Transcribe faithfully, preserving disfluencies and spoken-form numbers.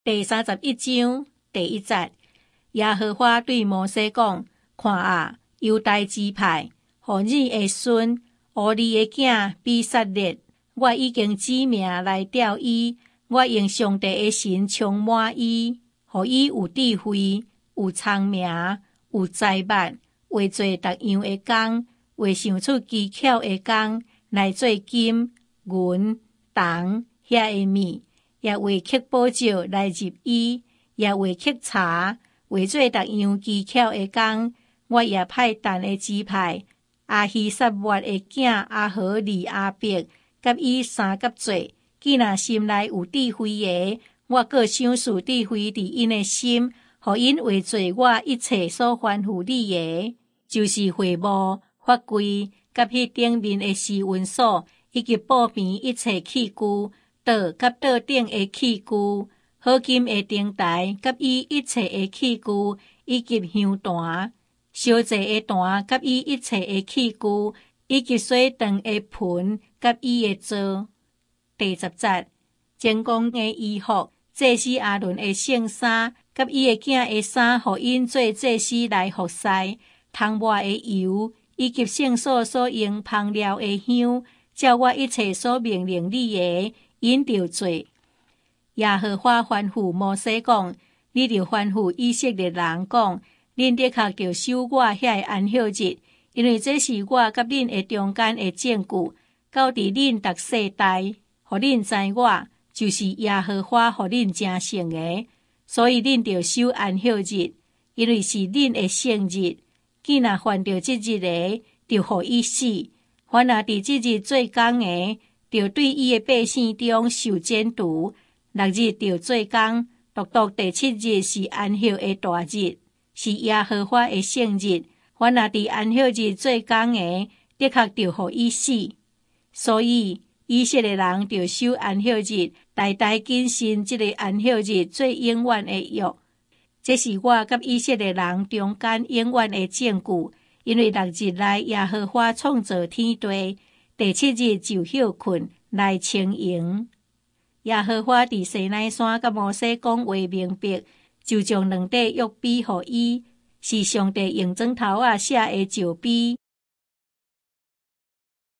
第三十一章第一節，耶和華對摩西講：看啊，猶大支派，予你的孫，俄利的囝比撒列，我已經指名來調伊，我用上帝的神充滿伊，予伊有智慧，有聰明，有才幹，會做逐樣的工，會想出技巧的工，來做金、銀、銅遐的物。也會刻寶石來入伊，也會刻茶，會做逐樣技巧的工。我也派但的支派，阿希撒抹的囝阿何利阿伯，甲伊三甲做，既然心內有智慧的，我閣賞賜智慧佇因的心，互因會做我一切所吩咐你的，就是會幕、法櫃，甲迄頂面的施恩所，以及布邊一切器具。桌甲桌頂的器具，合金的燈台，甲伊一切的器具，以及香壇、燒祭的壇，甲伊一切的器具，以及洗湯的盆，甲伊的座。第十節，前講的衣服，祭司阿倫的聖衫，甲伊的囝的衫，互因做祭司來服侍。桶抹的油，以及聖所所用香料的香，照我一切所命令你的。因着做，耶和華吩咐摩西講：你着吩咐以色列人講，恁的確着守我遐個安息日，因為這是我甲恁的中間的證據，到佇恁逐世代，互恁知我就是耶和華，互恁成聖的。所以恁着守安息日，因為是恁的聖日。既若犯着即日的，着互伊死；凡若佇即日做工的，着對伊的百姓中受剪除。六日着做工，獨獨第七日是安息的大日，是耶和華的聖日。凡若佇安息日做工的，的確着互伊死。所以以色列人着守安息日，代代謹慎這個安息日做永遠的約。這是我甲以色列人中間永遠的證據，因為六日內耶和華創造天地。第七日就休困來清營。耶和華佇西奈山甲摩西講話明白，就將兩塊約碑予伊，是上帝用指頭仔寫的石碑。